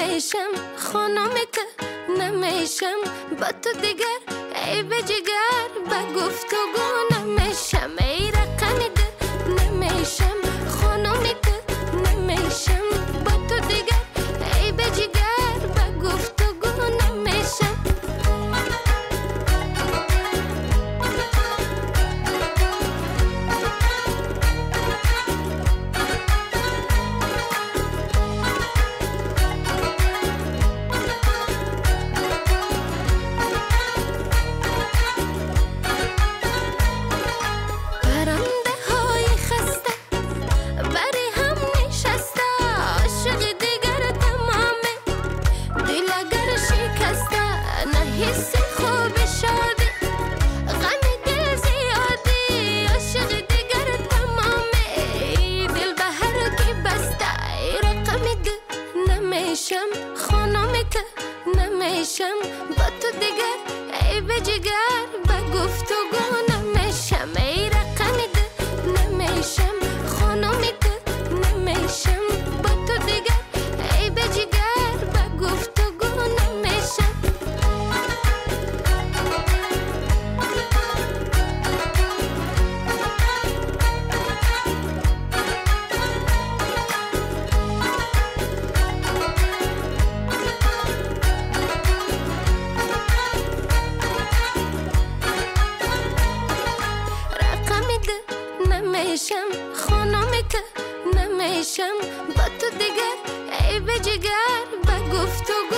نمیشم خانمی که نمیشم با تو دیگر ای به جگر با گفتگو نمیشم ای رقمی ده نمیشم خانمی که نمیشم با تو دیگر ای به جگر با گفتگو نمیشم خانمی که نمیشم با تو دیگر ای به جگر با گفتگو نمیشم ای رقمی ده نمیشم خانمی که نمیشم با تو دیگر ای به جگر با گفتگو نمیشم نمیشم خانمی که نمیشم با تو دیگر ای به جگر با گفتگو